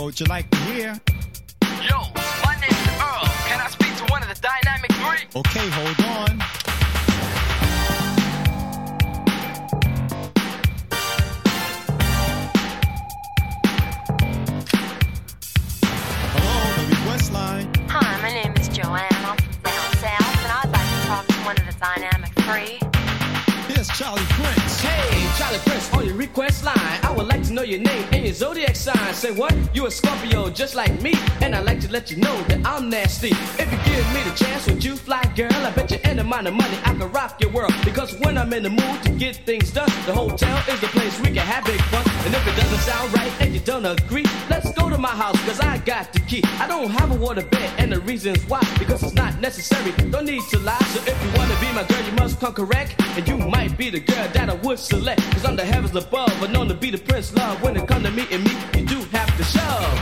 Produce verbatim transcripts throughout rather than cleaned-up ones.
what would you like to hear? Yo, my name's Earl. Can I speak to one of the Dynamic Three? Okay, hold on. Hello, the request line. Hi, my name is Joanne. I'm from down south, and I'd like to talk to one of the Dynamic Three. Here's Charlie Prince. Hey, Charlie Prince on your request line. I would like to know your name and your zodiac sign. Say what? You a Scorpio just like me, and I'd like to let you know that I'm nasty. If you give me the chance, would you fly, girl? I bet you any amount of money I can rock your world. Because when I'm in the mood to get things done, the hotel is the place we can have big fun. And if it doesn't sound right and you don't agree, let's go to my house, cause I got the key. I don't have a water bed, and the reason's why, because it's not necessary. Don't need to lie, so if you wanna be my girl, you must come correct. And you might be the girl that I would select, cause I'm the heavens above, but known to be the prince love. When it come to meeting me, you do have to shove.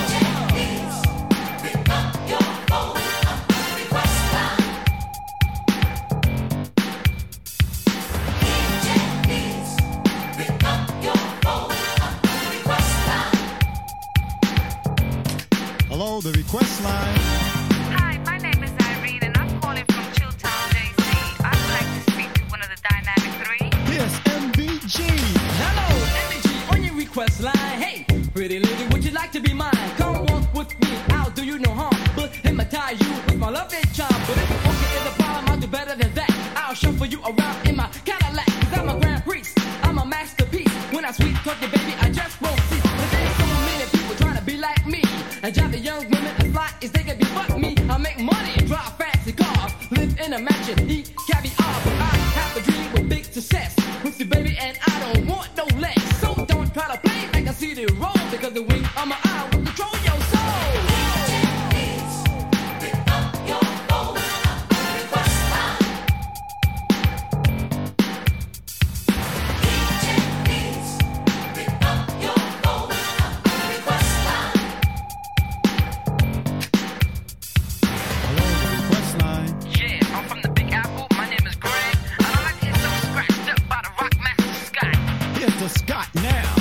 Hello, the request line. Hi, my name is Irene, and I'm calling from Chilltown, J C. I'd like to speak to one of the Dynamic Three. Here's M B G. Hello, M B G on your request line. Hey, pretty lady, would you like to be mine? Come walk with me, I'll do you no harm, but hypnotize you with my love and charm. But if you won't get in the problem, I'll do better than that. I'll shuffle you around in my Cadillac, cause I'm a grand priest, I'm a masterpiece. When I sweet talk you, baby, I just won't cease. But there's so many people trying to be like me, and drive the young women as fly as they can be but me. I make money and drive fancy cars, live in a mansion, eat caviar. But I have a dream with big success, with you, baby, and I don't want no less. So don't try to play like I see the roll, because the wing of my eye will control your soul. Scott now.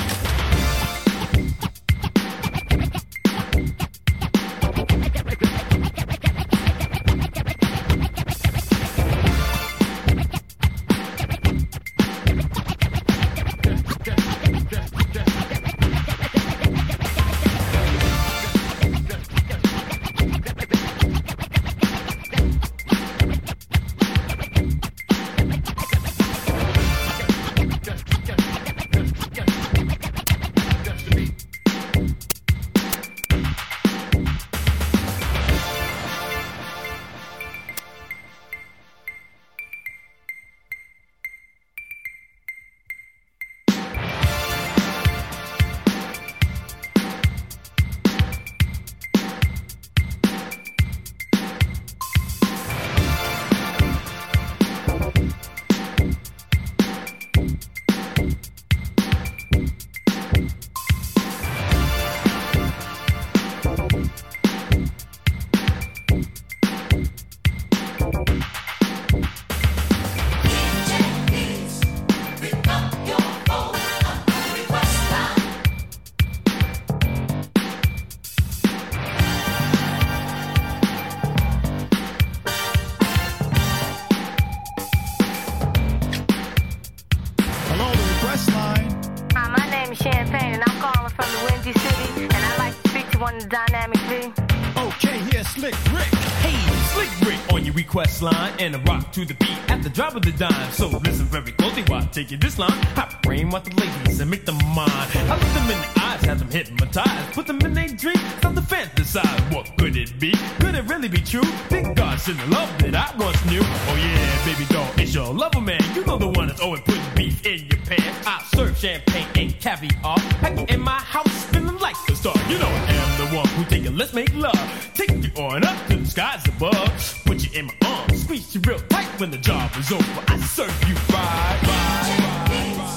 Dynamic Three. Okay, here's Slick Rick. Hey, Slick Rick on your request line, and a rock to the beat at the drop of the dime. So listen very closely while I take you this line. I brain what the ladies and make them mine. I look them in the eyes, have them hypnotized, put them in their dream, start to fantasize. What could it be? Could it really be true? Think God's in the love that I once knew. Oh yeah, baby doll, it's your lover man. You know the one that's always putting beef in your pants. I serve champagne and caviar, pack it in my house, feeling like a star. You know I am the one who take it, let's make love. Take you on up to the skies above. Put you in my arms, squeeze you real tight. When the job is over, I serve you right, right, right, right.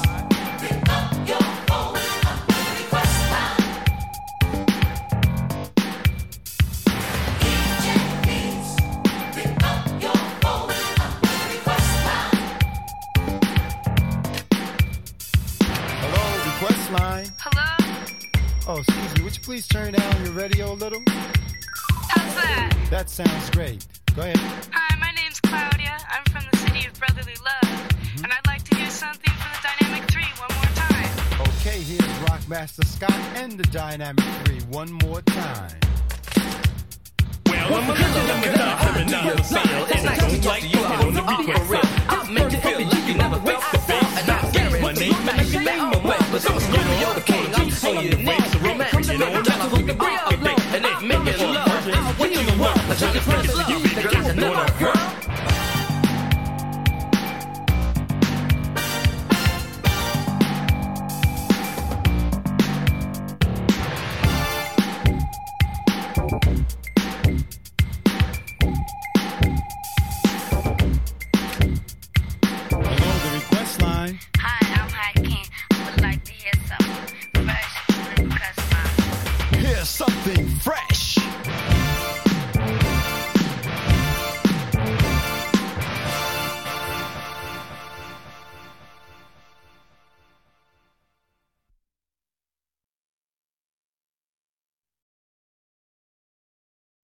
Hello, request line. Hello? Oh, excuse me, would you please turn down your radio a little? How's that? That sounds great. Go ahead. Hi, my name's Claudia. I'm from the city of brotherly love. Mm-hmm. And I'd like to hear something from the Dynamic Three one more time. Okay, here's Rockmaster Scott and the Dynamic Three one more time. Well, I'm a little bit of a phenomenal fail, and I don't like you on the request line. I'll make you feel like you never